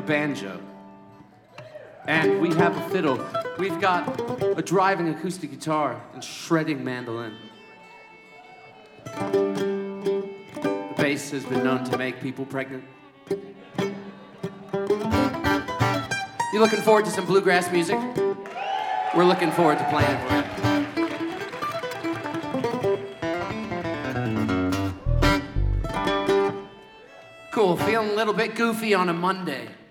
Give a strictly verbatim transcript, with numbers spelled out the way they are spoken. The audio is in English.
banjo. And we have a fiddle. We've got a driving acoustic guitar and shredding mandolin. The bass has been known to make people pregnant. You looking forward to some bluegrass music? We're looking forward to playing it for you. Cool, feeling a little bit goofy on a Monday.